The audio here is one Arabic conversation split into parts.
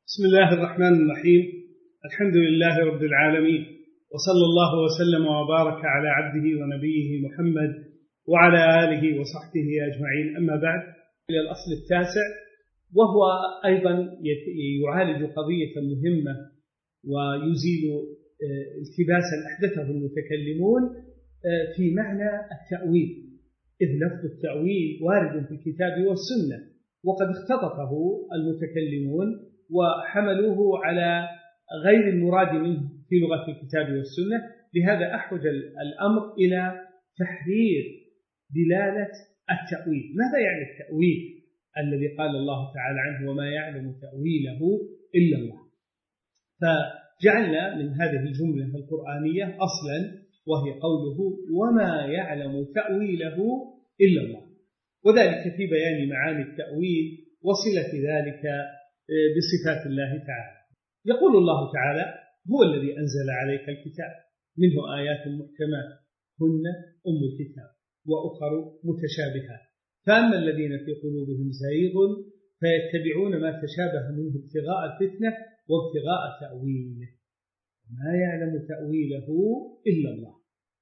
بسم الله الرحمن الرحيم. الحمد لله رب العالمين، وصلى الله وسلم وبارك على عبده ونبيه محمد وعلى آله وصحبه أجمعين. أما بعد، إلى الأصل التاسع، وهو أيضا يعالج قضية مهمة ويزيل التباسا أحدثه المتكلمون في معنى التأويل، إذ لفظ التأويل وارد في الكتاب والسنة، وقد اختطفه المتكلمون وحملوه على غير المراد منه في لغة الكتاب والسنة. لهذا أحوج الأمر إلى تحرير دلالة التأويل. ماذا يعني التأويل الذي قال الله تعالى عنه وما يعلم تأويله إلا الله؟ فجعلنا من هذه الجملة القرآنية أصلا، وهي قوله وما يعلم تأويله إلا الله، وذلك في بيان معاني التأويل وصلة ذلك بصفات الله تعالى. يقول الله تعالى هو الذي أنزل عليك الكتاب منه آيات محكمات هن أم الكتاب وأخر متشابهات، فأما الذين في قلوبهم زيغ فيتبعون ما تشابه منه ابتغاء الفتنة وابتغاء تأويله ما يعلم تأويله إلا الله.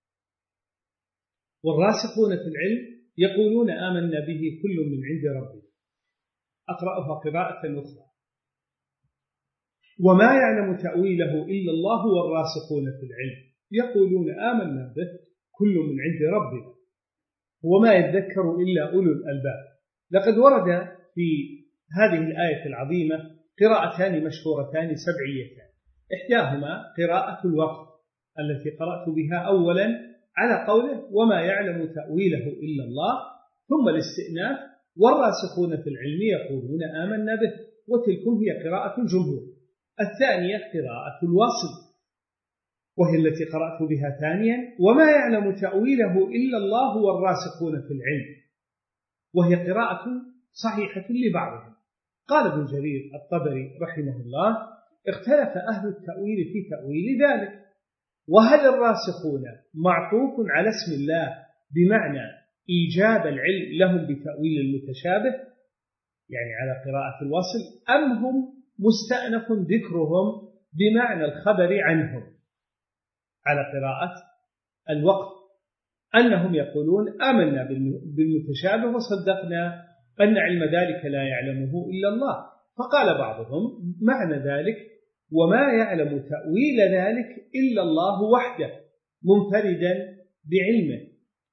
والراسخون في العلم يقولون آمنا به كل من عند ربنا. أقرأها قراءة أخرى: وما يعلم تأويله إلا الله والراسخون في العلم يقولون آمنا به كل من عند ربنا وما يذكر إلا أولو الألباب. لقد ورد في هذه الآية العظيمة قراءتان مشهورتان سبعيتان، إحداهما قراءة الوقف التي قرأت بها أولا على قوله وما يعلم تأويله إلا الله، ثم الاستئناف والراسخون في العلم يقولون آمنا به، وتلكم هي قراءة الجمهور. الثانية قراءة الوصل وهي التي قرأت بها ثانيا وما يعلم تأويله إلا الله والراسخون في العلم، وهي قراءة صحيحة لبعضهم. قال ابن جرير الطبري رحمه الله: اختلف أهل التأويل في تأويل ذلك، وهل الراسخون معطوف على اسم الله بمعنى إيجاب العلم لهم بتأويل المتشابه يعني على قراءة الوصل، أم هم مستأنف ذكرهم بمعنى الخبر عنهم على قراءة الوقف، أنهم يقولون آمنا بالمتشابه وصدقنا أن علم ذلك لا يعلمه إلا الله. فقال بعضهم معنى ذلك وما يعلم تأويل ذلك إلا الله وحده منفردا بعلمه،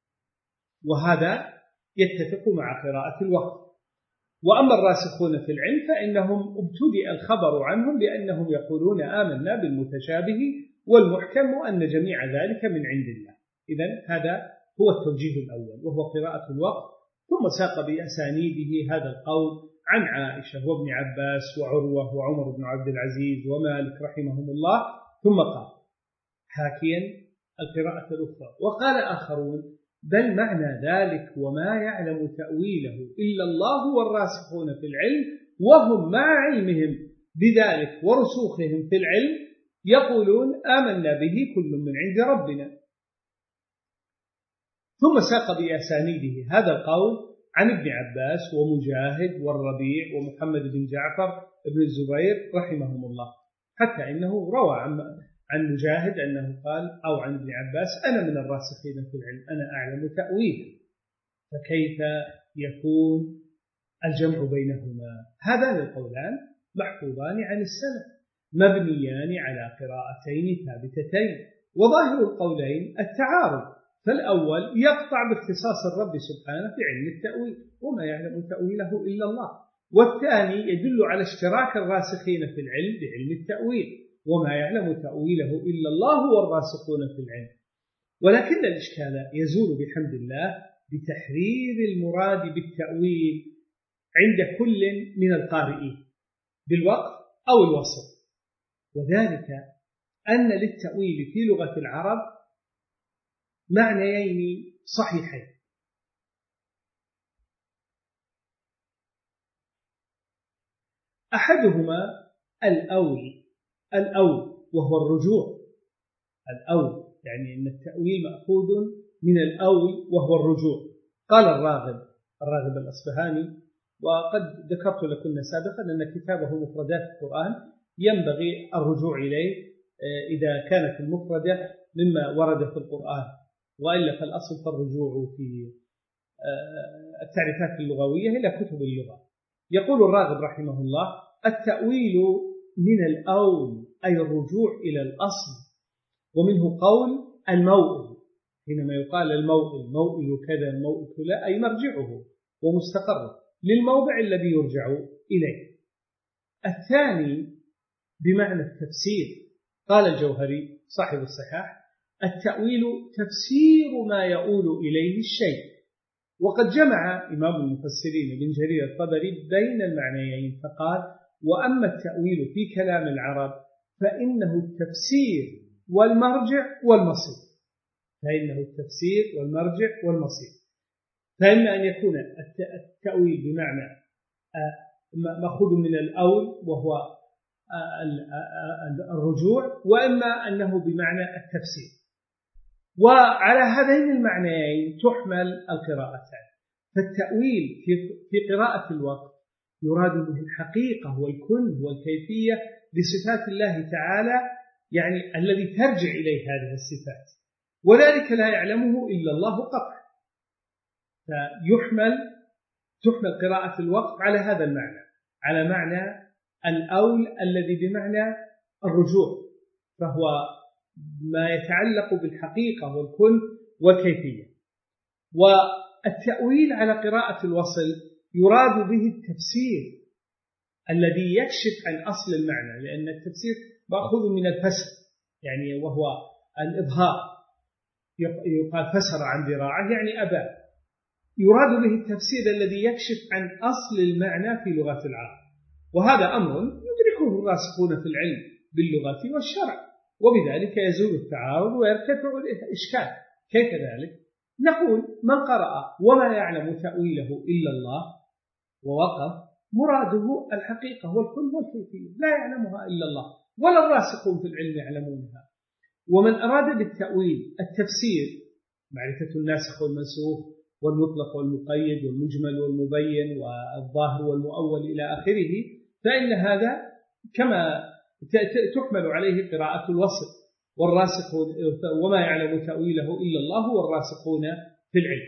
وهذا يتفق مع قراءة الوقف. وأما الراسخون في العلم فإنهم ابتدأ الخبر عنهم بأنهم يقولون آمنا بالمتشابه والمحكم وأن جميع ذلك من عند الله. إذن هذا هو التوجيه الأول وهو قراءة الوقف، ثم ساق بأسانيده هذا القول عن عائشة وابن عباس وعروة وعمر بن عبد العزيز ومالك رحمهم الله، ثم قال حاكيا القراءة الأخرى: وقال آخرون بل معنى ذلك وما يعلم تأويله إلا الله والراسخون في العلم، وهم مع علمهم بذلك ورسوخهم في العلم يقولون آمنا به كل من عند ربنا. ثم ساق بأسانيده هذا القول عن ابن عباس ومجاهد والربيع ومحمد بن جعفر بن الزبير رحمهم الله، حتى إنه روى عن مجاهد أنه قال أو عن ابن عباس أنا من الراسخين في العلم أنا أعلم تأويله. فكيف يكون الجمع بينهما؟ هذان القولان محفوظان عن السلف مبنيان على قراءتين ثابتتين، وظاهر القولين التعارض، فالأول يقطع باختصاص الرب سبحانه في علم التأويل وما يعلم تأويله إلا الله، والثاني يدل على اشتراك الراسخين في العلم بعلم التأويل وما يعلم تأويله إلا الله والراسخون في العلم. ولكن الإشكال يزول بحمد الله بتحرير المراد بالتأويل عند كل من القارئين بالوقف أو الوصل، وذلك أن للتأويل في لغة العرب معنيين صحيحين: أحدهما الأول وهو الرجوع. الأول يعني أن التأويل مأخوذ من الأول وهو الرجوع. قال الراغب الأصفهاني وقد ذكرت لكم سابقا أن كتابه مفردات القرآن ينبغي الرجوع إليه إذا كانت المفردة مما ورد في القرآن، وإلا فالأصل فالرجوع في التعريفات اللغوية إلى كتب اللغة. يقول الراغب رحمه الله: التأويل من الأول أي الرجوع إلى الأصل، ومنه قول الموئل، حينما يقال الموئل موئل كذا موئل كذا أي مرجعه ومستقره للموضع الذي يرجع إليه. الثاني بمعنى التفسير. قال الجوهري صاحب الصحاح: التأويل تفسير ما يؤول إليه الشيء. وقد جمع إمام المفسرين ابن جرير الطبري بين المعنيين فقال: وأما التأويل في كلام العرب فإنه التفسير والمرجع والمصير. فإما أن يكون التأويل بمعنى مأخوذ من الأول وهو الرجوع، وإما أنه بمعنى التفسير. وعلى هذين المعنيين تحمل القراءتان. فالتأويل في قراءة الوقت يراد به الحقيقة والكنه والكيفية لصفات الله تعالى، يعني الذي ترجع إليه هذه الصفات، وذلك لا يعلمه إلا الله قطعا. تحمل قراءة الوقت على هذا المعنى، على معنى الأول الذي بمعنى الرجوع، فهو ما يتعلق بالحقيقة والكنه والكيفية. والتأويل على قراءة الوصل يراد به التفسير الذي يكشف عن أصل المعنى، لأن التفسير مأخوذ من الفسر، يعني وهو الإظهار. يقال فسر عن ذراعه يعني أبى. يراد به التفسير الذي يكشف عن أصل المعنى في لغة العرب، وهذا أمر يدركه الراسخون في العلم باللغة والشرع، وبذلك يزول التعارض ويرتفع الإشكال. كيف ذلك؟ نقول: من قرأ وما يعلم تأويله إلا الله ووقف، مراده الحقيقة والكل والكيفية، لا يعلمها إلا الله ولا الراسخون في العلم يعلمونها. ومن أراد بالتأويل التفسير، معرفة الناسخ والمنسوخ والمطلق والمقيد والمجمل والمبين والظاهر والمؤول إلى آخره، فإن هذا كما تحمل عليه قراءة الوصل، والراسخون وما يعلم تأويله إلا الله والراسخون في العلم.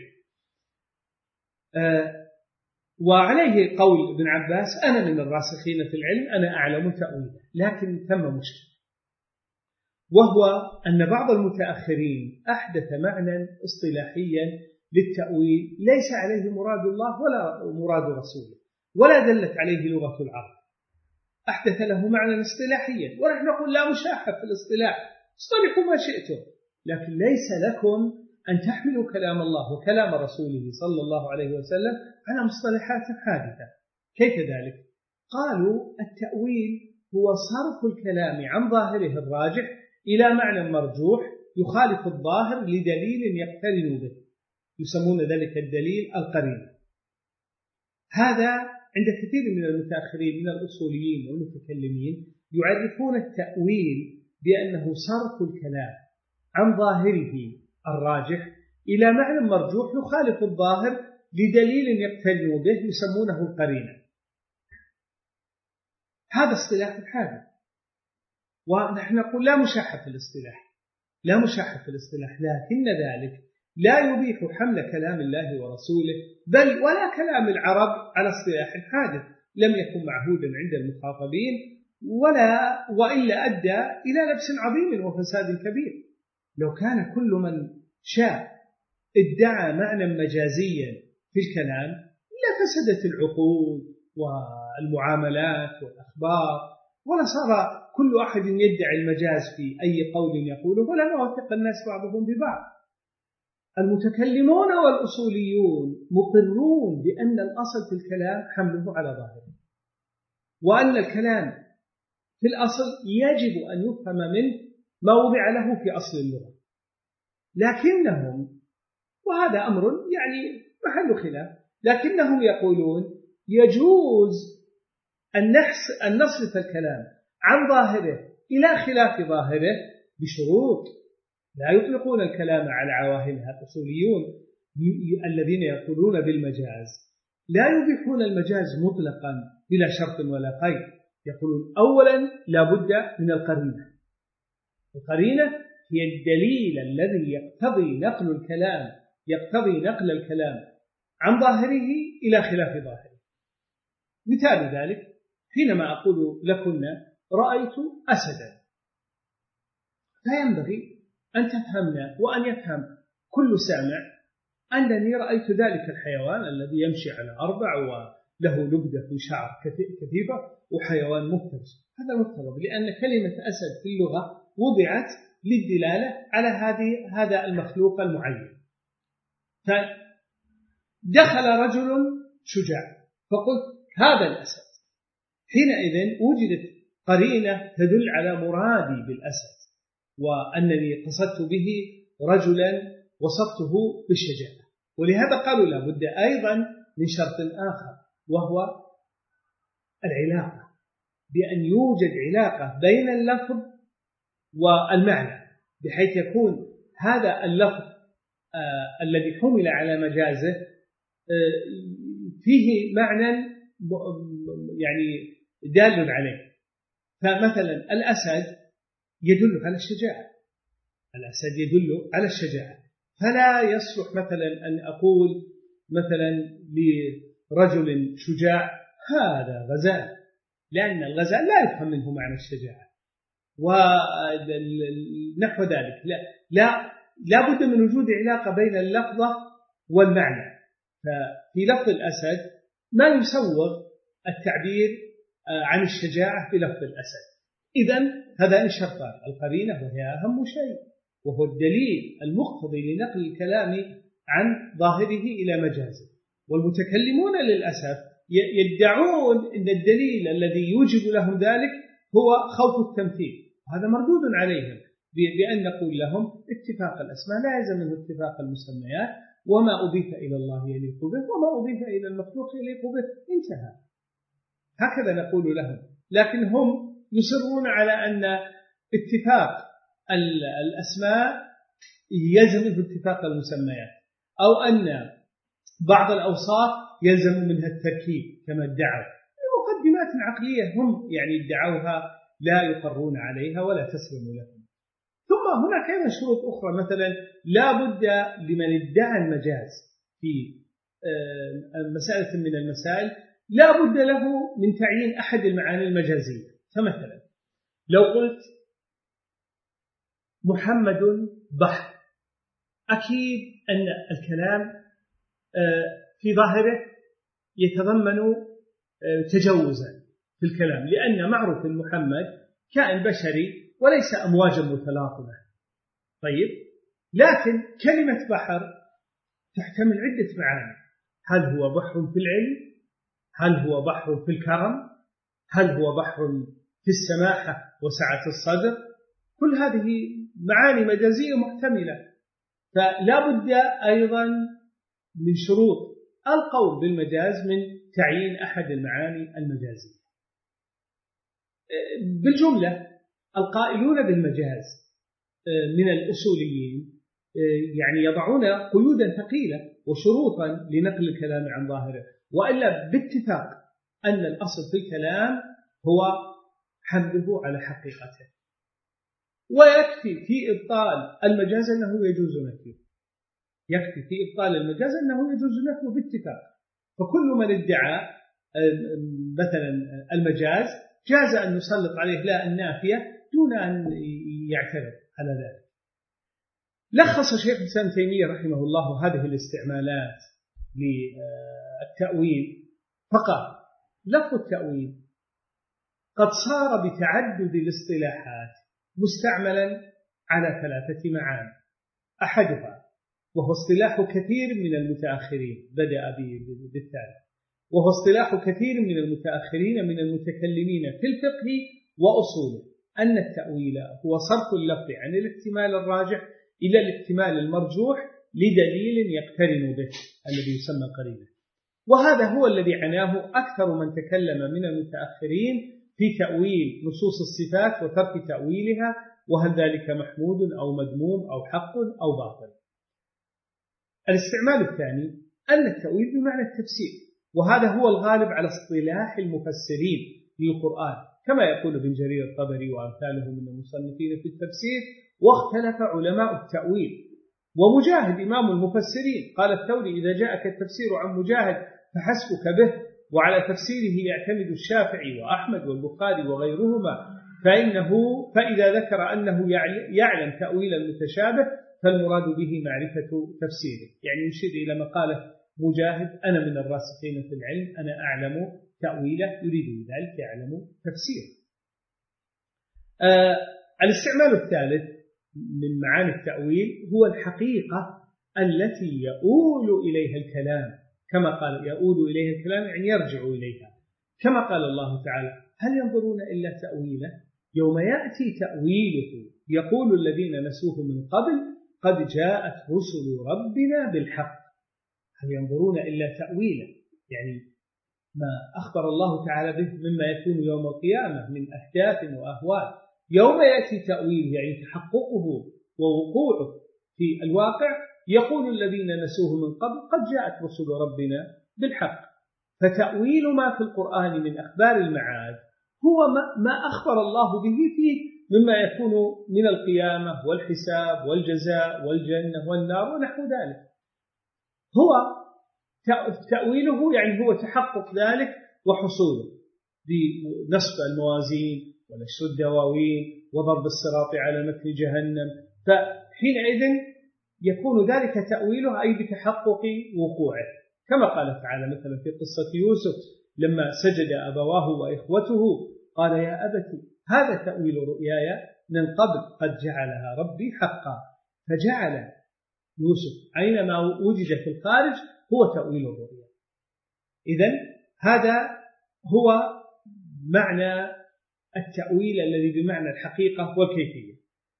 وعليه قول ابن عباس: أنا من الراسخين في العلم، أنا أعلم تأويله. لكن ثم مشكلة، وهو أن بعض المتأخرين أحدث معنى اصطلاحيا للتأويل ليس عليه مراد الله ولا مراد رسوله ولا دلت عليه لغة العرب. أحدث له معنى اصطلاحيا، ونحن نقول لا مشاحة في الاصطلاح، اصطلحوا ما شئتم، لكن ليس لكم أن تحملوا كلام الله وكلام رسوله صلى الله عليه وسلم على مصطلحات حادثة. كيف ذلك؟ قالوا: التأويل هو صرف الكلام عن ظاهره الراجح إلى معنى مرجوح يخالف الظاهر لدليل يقترن به، يسمون ذلك الدليل القرين. هذا عند كثير من المتأخرين من الأصوليين والمتكلمين يعرفون التأويل بأنه صرف الكلام عن ظاهره الراجح إلى معنى مرجوح يخالف الظاهر لدليل يقترن به، يسمونه القرينة. هذا اصطلاح حادث، ونحن نقول لا مشاحة في الاصطلاح، لكن ذلك لا يبيح حمل كلام الله ورسوله بل ولا كلام العرب على اصطلاح حادث لم يكن معهودا عند المخاطبين، وإلا أدى إلى لبس عظيم وفساد كبير. لو كان كل من شاء ادعى معنى مجازيا في الكلام لفسدت العقول والمعاملات والأخبار، ولصار كل أحد يدعي المجاز في أي قول يقوله، ولما وثق الناس بعضهم ببعض. المتكلمون والأصوليون مقرون بأن الأصل في الكلام حمله على ظاهره، وأن الكلام في الأصل يجب أن يفهم منه ما وضع له في أصل اللغة، لكنهم، وهذا أمر يعني محل خلاف، لكنهم يقولون يجوز أن نصرف الكلام عن ظاهره إلى خلاف ظاهره بشروط. لا يطلقون الكلام على عواهنها الأصوليون الذين يقولون بالمجاز، لا يبيحون المجاز مطلقا بلا شرط ولا قيد. يقولون أولا لا بد من القرينة. القرينة هي الدليل الذي يقتضي نقل الكلام عن ظاهره إلى خلاف ظاهره. مثال ذلك حينما أقول لكن رأيت أسدا، فينبغي أن تفهمنا وأن يفهم كل سامع أنني رأيت ذلك الحيوان الذي يمشي على 4 وله لبدة في شعر كثيفة وحيوان مفترس. هذا مفترض، لأن كلمة أسد في اللغة وضعت للدلالة على هذا المخلوق المعين. فدخل رجل شجاع فقلت هذا الأسد، حينئذ وجدت قرينة تدل على مرادي بالأسد، وأنني قصدت به رجلا وصفته بالشجاعة. ولهذا قالوا لا بد أيضا من شرط آخر، وهو العلاقة، بأن يوجد علاقة بين اللفظ والمعنى، بحيث يكون هذا اللفظ الذي حمل على مجازه فيه معنى يعني دال عليه. فمثلا الأسد يدل على الشجاعة، فلا يصلح مثلا أن أقول مثلا لرجل شجاع هذا غزال، لأن الغزال لا يفهم منه معنى الشجاعة ونحو ذلك. لا بد من وجود علاقة بين اللفظة والمعنى. ففي لفظ الأسد ما يسوغ التعبير عن الشجاعة في لفظ الأسد. إذن هذان الشرطان، القرينة وهي أهم شيء، وهو الدليل المقتضي لنقل الكلام عن ظاهره إلى مجازه. والمتكلمون للأسف يدعون أن الدليل الذي يوجب لهم ذلك هو خوف التمثيل، وهذا مردود عليهم بأن نقول لهم اتفاق الأسماء لا يلزم منه اتفاق المسميات، وما أضيف إلى الله يليق به وما أضيف إلى المخلوق يليق به، انتهى. هكذا نقول لهم، لكن هم يصرون على أن اتفاق الأسماء يلزم منه اتفاق المسميات، أو أن بعض الأوصاف يلزم منها التركيب كما ادعوا. مقدمات عقلية هم يعني ادعوها لا يقرون عليها ولا تسلم لهم. ثم هناك أيضا شروط أخرى، مثلا لا بد لمن ادعى المجاز في مسألة من المسائل لا بد له من تعيين أحد المعاني المجازية. فمثلا لو قلت محمد بحر، أكيد أن الكلام في ظاهره يتضمن تجوزا في الكلام، لأن معروف محمد كائن بشري وليس أمواجا متلاطمة. طيب، لكن كلمة بحر تحتمل عدة معاني. هل هو بحر في العلم؟ هل هو بحر في الكرم؟ هل هو بحر في السماحة وسعة الصدر؟ كل هذه معاني مجازية محتملة. فلا بد أيضا من شروط القول بالمجاز من تعيين أحد المعاني المجازية. بالجملة القائلون بالمجاز من الأصوليين يعني يضعون قيودا ثقيلة وشروطا لنقل الكلام عن ظاهره، وإلا باتفاق أن الأصل في الكلام هو حمله على حقيقته. ويكفي في إبطال المجاز أنه يجوز نفيه، باتفاق. فكل من ادعى مثلا المجاز جاز أن يسلط عليه لا النافية دون أن يعترض على ذلك. لخص شيخ الإسلام تيمية رحمه الله هذه الاستعمالات للتأويل فقال: لفظ التأويل قد صار بتعدد الاصطلاحات مستعملا على 3 معاني. أحدها وهو اصطلاح كثير من المتأخرين، بدأ بالثالث، وهو اصطلاح كثير من المتأخرين من المتكلمين في الفقه وأصوله، أن التأويل هو صرف اللفظ عن الاحتمال الراجح إلى الاحتمال المرجوح لدليل يقترن به الذي يسمى قرينة. وهذا هو الذي عناه أكثر من تكلم من المتأخرين في تأويل نصوص الصفات وترك تأويلها، وهل ذلك محمود أو مذموم أو حق أو باطل. الاستعمال الثاني أن التأويل بمعنى التفسير، وهذا هو الغالب على اصطلاح المفسرين للقرآن، كما يقول ابن جرير الطبري وأمثاله من المصنفين في التفسير. واختلف علماء التأويل، ومجاهد إمام المفسرين قال الثوري: إذا جاءك التفسير عن مجاهد فحسبك به، وعلى تفسيره يعتمد الشافعي وأحمد والبخاري وغيرهما، فإذا ذكر أنه يعلم تأويل المتشابه فالمراد به معرفة تفسيره. يعني يشير إلى مقالة مجاهد: أنا من الراسخين في العلم، أنا أعلم تأويله، يريد بذلك يعلم تفسيره. الاستعمال الثالث من معاني التأويل هو الحقيقة التي يؤول إليها الكلام، كما قال يؤول إليها الكلام يعني يرجع إليها، كما قال الله تعالى: هل ينظرون إلا تأويله يوم يأتي تأويله يقول الذين نسوه من قبل قد جاءت رسل ربنا بالحق. هل ينظرون إلا تأويله يعني ما أخبر الله تعالى به مما يكون يوم القيامة من أحداث وأهوال، يوم يأتي تأويله يعني تحققه ووقوعه في الواقع، يقول الذين نسوه من قبل قد جاءت رسل ربنا بالحق. فتأويل ما في القرآن من أخبار المعاد هو ما أخبر الله به فيه مما يكون من القيامة والحساب والجزاء والجنة والنار ونحو ذلك. هو تأويله يعني هو تحقق ذلك وحصوله بنصب الموازين ونشر الدواوين وضرب الصراط على متن جهنم، فحينئذ يكون ذلك تأويله أي بتحقق وقوعه، كما قال تعالى مثلا في قصة يوسف لما سجد أبواه وإخوته قال: يا أبت هذا تأويل رؤياي من قبل قد جعلها ربي حقا. فجعل يوسف أينما وجد في الخارج هو تأويل الرؤيا. إذن هذا هو معنى التأويل الذي بمعنى الحقيقة والكيفية.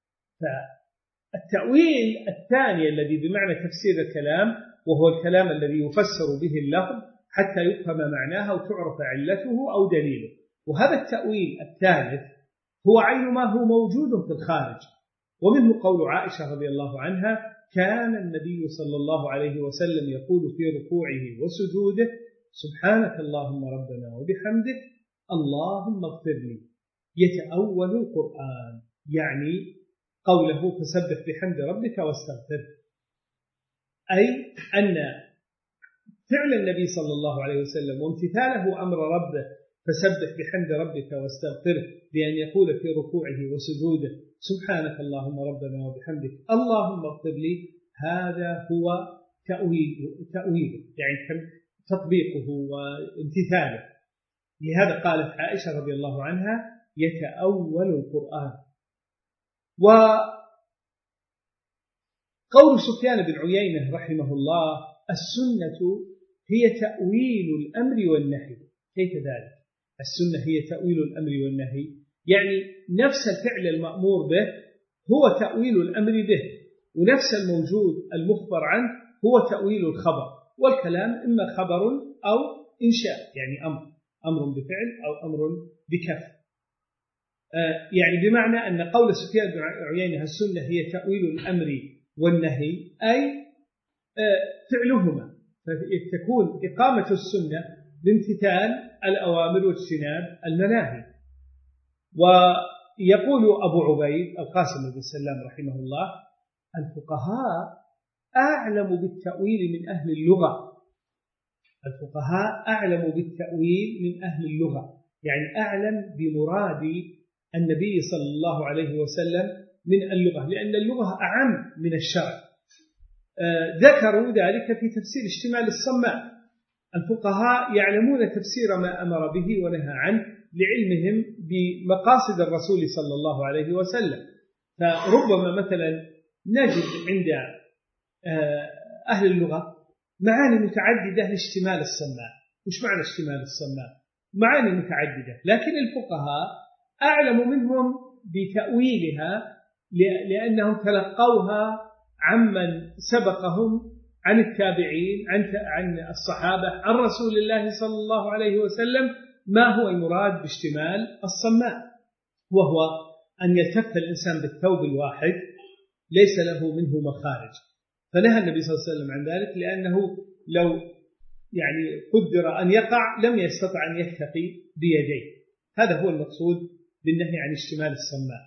فالتأويل الثاني الذي بمعنى تفسير الكلام وهو الكلام الذي يفسر به اللفظ حتى يفهم معناه وتعرف علته أو دليله. وهذا التأويل الثالث هو عين ما هو موجود في الخارج، ومنه قول عائشة رضي الله عنها: كان النبي صلى الله عليه وسلم يقول في ركوعه وسجوده: سبحانك اللهم ربنا وبحمدك اللهم اغفر لي. يتأول القرآن يعني قوله فسبح بحمد ربك واستغفر، أي أن فعل النبي صلى الله عليه وسلم وامتثاله أمر ربه فسبح بحمد ربك واستغفره بأن يقول في ركوعه وسجوده: سبحانك اللهم ربنا وبحمدك اللهم اغفر لي، هذا هو تأويله يعني تطبيقه وامتثاله. لهذا قالت عائشة رضي الله عنها: يتأول القرآن. وقول سفيان بن عيينة رحمه الله: السنة هي تأويل الأمر والنهي. كيف ذلك؟ السنة هي تأويل الأمر والنهي، يعني نفس الفعل المأمور به هو تأويل الأمر به، ونفس الموجود المخبر عنه هو تأويل الخبر. والكلام إما خبر أو إنشاء، يعني أمر بفعل أو أمر بكف. يعني بمعنى أن قول سفيان بن عيينة السنة هي تأويل الأمر والنهي أي فعلهما، فتكون إقامة السنة بامتثال الأوامر واجتناب المناهي. ويقول أبو عبيد القاسم بن سلام رحمه الله: الفقهاء أعلم بالتأويل من أهل اللغة. الفقهاء أعلم بالتأويل من أهل اللغة، يعني أعلم بمراد النبي صلى الله عليه وسلم من اللغة، لأن اللغة أعم من الشرع. ذكروا ذلك في تفسير اشتمال الصماء. الفقهاء يعلمون تفسير ما أمر به ونهى عنه لعلمهم بمقاصد الرسول صلى الله عليه وسلم. فربما مثلا نجد عند أهل اللغة معاني متعددة لاشتمال الصماء. وش معنى اشتمال الصماء؟ معاني متعددة، لكن الفقهاء أعلم منهم بتأويلها لأنهم تلقوها عمن سبقهم عن التابعين عن الصحابة عن رسول الله صلى الله عليه وسلم ما هو المراد باشتمال الصماء، وهو أن يلتف الإنسان بالثوب الواحد ليس له منه مخارج. فنهى النبي صلى الله عليه وسلم عن ذلك، لأنه لو يعني قدر أن يقع لم يستطع أن يتقي بيديه. هذا هو المقصود بالنهي عن اشتمال الصماء.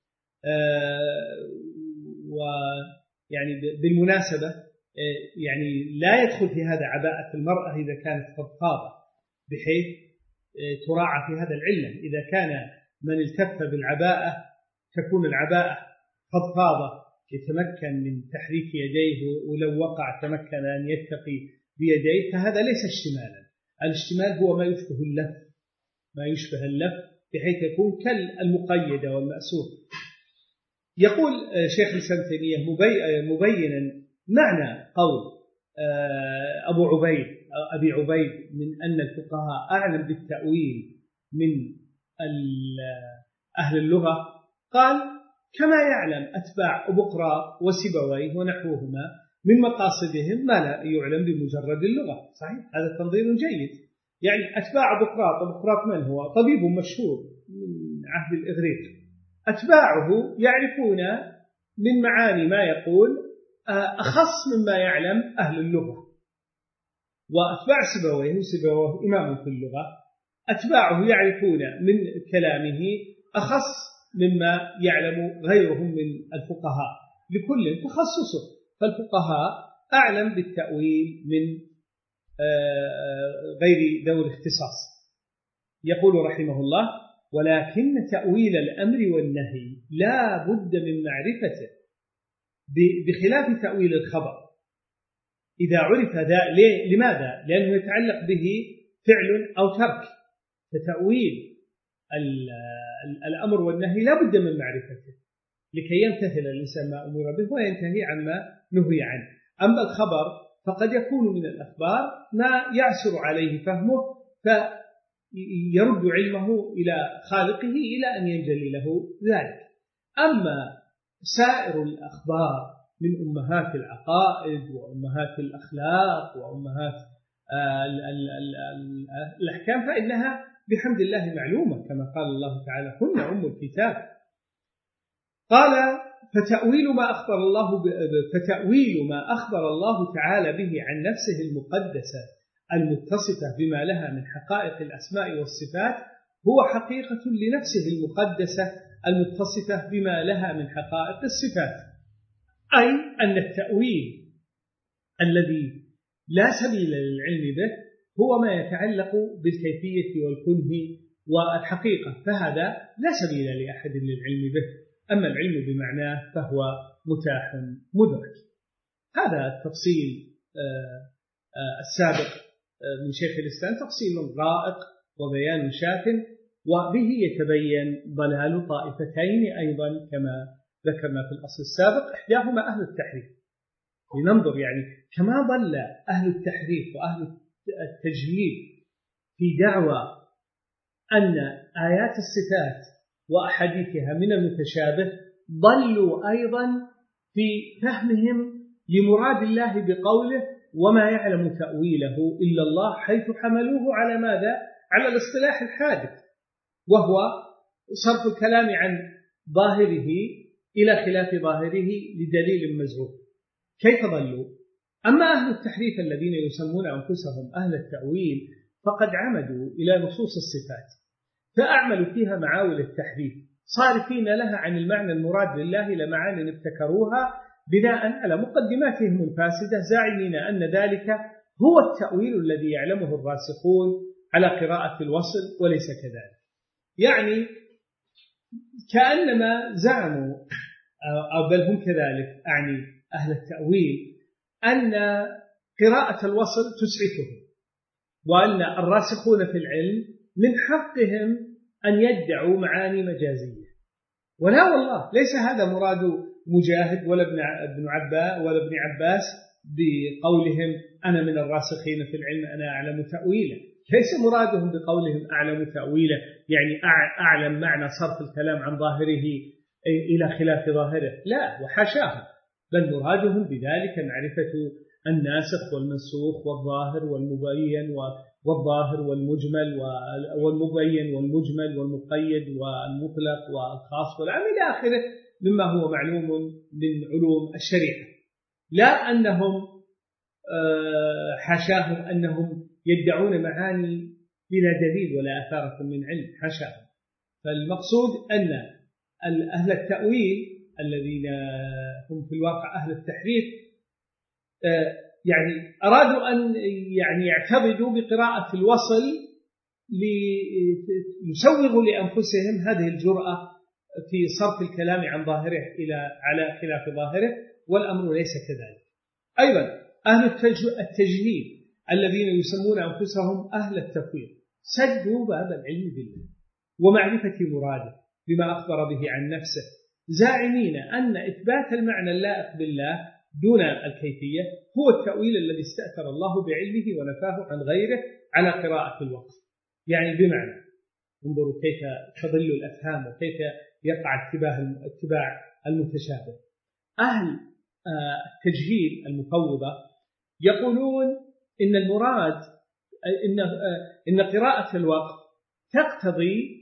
ويعني بالمناسبة يعني لا يدخل في هذا عباءة المرأة إذا كانت فضفاضة، بحيث تراعى في هذا العلة. إذا كان من التف بالعباءة تكون العباءة فضفاضة يتمكن من تحريك يديه، ولو وقع تمكن أن يتقي بيديه، فهذا ليس اشتمالا. الاشتمال هو ما يشبه اللف بحيث يكون كالمقيدة والمأسور. يقول شيخ الإسلام ابن تيمية مبينا معنى قول أبي عبيد من أن الفقهاء أعلم بالتأويل من أهل اللغة، قال: كما يعلم أتباع أبقراط وسيبويه ونحوهما من مقاصدهم ما لا يعلم بمجرد اللغة. صحيح، هذا تنظير جيد. يعني أتباع أبقراط من هو؟ طبيب مشهور من عهد الإغريق. أتباعه يعرفون من معاني ما يقول أخص مما يعلم أهل اللغة. وأتباع سيبويه إمام في اللغة، أتباعه يعرفون من كلامه أخص مما يعلم غيرهم من الفقهاء، لكل تخصصه. فالفقهاء أعلم بالتأويل من غير ذوي الاختصاص. يقول رحمه الله: ولكن تأويل الأمر والنهي لا بد من معرفته، بخلاف تأويل الخبر إذا عرف ذا. لماذا؟ لأنه يتعلق به فعل أو ترك. فتأويل الأمر والنهي لا بد من معرفته لكي يمتثل الإنسان ما أمر به وينتهي عما نهي عنه. أما الخبر فقد يكون من الأخبار ما يعسر عليه فهمه، فيرد علمه إلى خالقه إلى أن ينجلي له ذلك. أما سائر الأخبار من أمهات العقائد وأمهات الأخلاق وأمهات الأحكام فإنها بحمد الله معلومة، كما قال الله تعالى: هن أم الكتاب. قال: فتأويل ما أخبر الله تعالى به عن نفسه المقدسة المتصفة بما لها من حقائق الأسماء والصفات هو حقيقة لنفسه المقدسة المتصفة بما لها من حقائق الصفات. أي أن التأويل الذي لا سبيل للعلم به هو ما يتعلق بالكيفية والكنه والحقيقة، فهذا لا سبيل لأحد للعلم به. أما العلم بمعناه فهو متاح مدرك. هذا التفصيل السابق من شيخ الإسلام تفصيل رائق وبيان شاف، وبه يتبين ضلال طائفتين أيضا كما ذكرنا في الأصل السابق، إحداهما أهل التحريف. لننظر يعني كما ضل أهل التحريف وأهل التجهيل في دعوى أن آيات الصفات وأحاديثها من المتشابه، ضلوا أيضا في فهمهم لمراد الله بقوله: وما يعلم تأويله إلا الله، حيث حملوه على ماذا؟ على الاصطلاح الحادث، وهو صرف الكلام عن ظاهره إلى خلاف ظاهره لدليل مزعوم. كيف ضلوا؟ أما أهل التحريف الذين يسمون أنفسهم أهل التأويل فقد عمدوا إلى نصوص الصفات فأعملوا فيها معاول التحريف، صارفين لها عن المعنى المراد لله لمعاني ابتكروها بناء على مقدماتهم الفاسدة، زاعمين أن ذلك هو التأويل الذي يعلمه الراسخون على قراءة الوصل، وليس كذلك. يعني كأنما زعموا، أو بل هم كذلك، أعني أهل التأويل، أن قراءة الوصل تسعفهم، وأن الراسخون في العلم من حقهم أن يدعوا معاني مجازية. ولا والله، ليس هذا مراد مجاهد ولا ابن عباس بقولهم أنا من الراسخين في العلم أنا أعلم تأويله. ليس مرادهم بقولهم أعلم تأويله يعني أعلم معنى صرف الكلام عن ظاهره إلى خلاف ظاهره، لا وحاشاه، بل مرادهم بذلك معرفة الناسخ والمنسوخ والظاهر والمبين والظاهر والمجمل والمبين والمجمل والمقيد والمطلق والخاص والعام إلى آخره مما هو معلوم من علوم الشريعة. لا أنهم حاشاهم أنهم يدعون معاني بلا دليل ولا أثارة من علم، حاشاهم. فالمقصود أن أهل التأويل الذين هم في الواقع أهل التحريف يعني أرادوا أن يعني يعتبدوا بقراءة الوصل ليسوغوا لأنفسهم هذه الجرأة في صرف الكلام عن ظاهره على خلاف ظاهره، والأمر ليس كذلك. أيضا أهل التجهيل الذين يسمون أنفسهم أهل التفويض سدوا باب العلم بالله ومعرفة مراده بما أخبر به عن نفسه، زاعمين أن إثبات المعنى اللائق بالله دون الكيفية هو التأويل الذي استأثر الله بعلمه ونفاه عن غيره على قراءة الوقف. يعني بمعنى انظروا كيف تضل الأفهام وكيف يقع اتباع المتشابه. أهل التجهيل المفوضة يقولون إن المراد إن قراءة الوقف تقتضي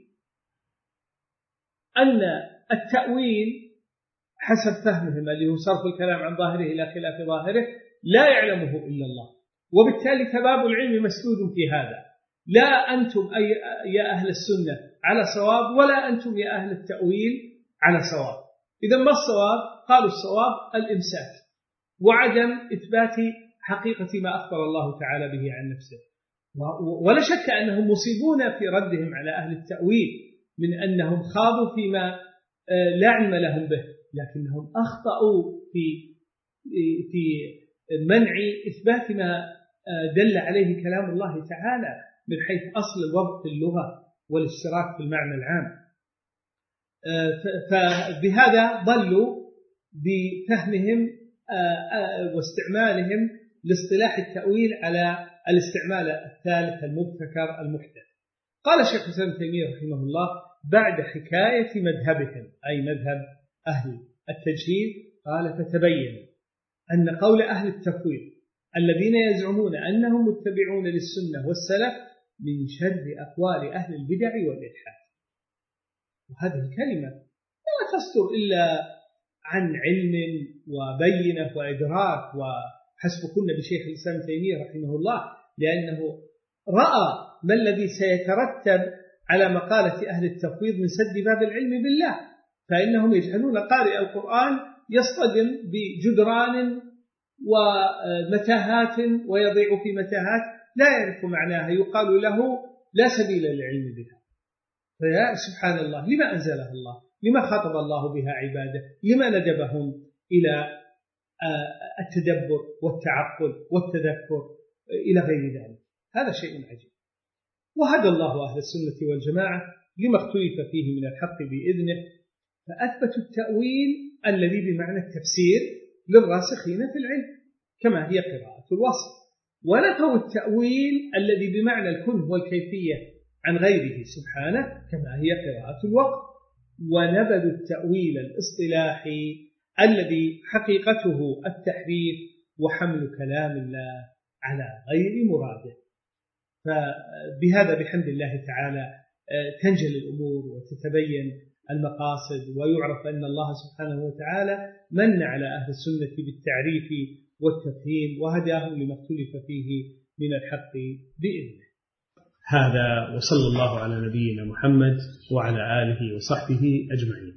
أن التأويل حسب فهمهم اللي هو صرف الكلام عن ظاهره إلى خلاف ظاهره لا يعلمه إلا الله، وبالتالي فباب العلم مسدود في هذا. لا أنتم يا أهل السنة على صواب ولا أنتم يا أهل التأويل على صواب. إذا ما الصواب؟ قالوا الصواب الإمساك وعدم إثبات حقيقة ما أخبر الله تعالى به عن نفسه. ولا شك أنهم مصيبون في ردهم على أهل التأويل من أنهم خاضوا فيما لا علم لهم به، لكنهم أخطأوا في منع إثبات ما دل عليه كلام الله تعالى من حيث أصل الوضع في اللغة والاشتراك في المعنى العام. فبهذا ضلوا بفهمهم واستعمالهم لاصطلاح التأويل على الاستعمال الثالث المبتكر المحدث. قال شيخ الإسلام ابن تيمية رحمه الله بعد حكاية مذهبهم أي مذهب أهل التجهيل، قال فتبين أن قول أهل التفويض الذين يزعمون أنهم متبعون للسنة والسلف من شر أقوال أهل البدع والإلحاد. وهذه الكلمة لا تصدر إلا عن علم وبينة وإدراك وحسبكن بشيخ الإسلام ابن تيمية رحمه الله، لأنه رأى ما الذي سيترتب على مقالة أهل التفويض من سد باب العلم بالله، فإنهم يجعلون قارئ القرآن يصطدم بجدران ومتاهات ويضيع في متاهات لا يعرف معناها، يقال له لا سبيل للعلم بها. فيا سبحان الله، لما أنزلها الله؟ لما خاطب الله بها عباده؟ لما ندبهم إلى التدبر والتعقل والتذكر إلى غير ذلك؟ هذا شيء عجيب. وهدى الله أهل السنة والجماعة لما اختلف فيه من الحق بإذنه، فأثبتوا التأويل الذي بمعنى التفسير للراسخين في العلم كما هي قراءة الوصف، ونفوا التأويل الذي بمعنى الكنه والكيفية عن غيره سبحانه كما هي قراءة الوقف، ونبذوا التأويل الاصطلاحي الذي حقيقته التحريف وحمل كلام الله على غير مراده. فبهذا بحمد الله تعالى تنجل الأمور وتتبين المقاصد، ويعرف أن الله سبحانه وتعالى من على أهل السنة بالتعريف والتفهيم وهداهم لما اختلف فيه من الحق بإذنه. هذا وصلى الله على نبينا محمد وعلى آله وصحبه أجمعين.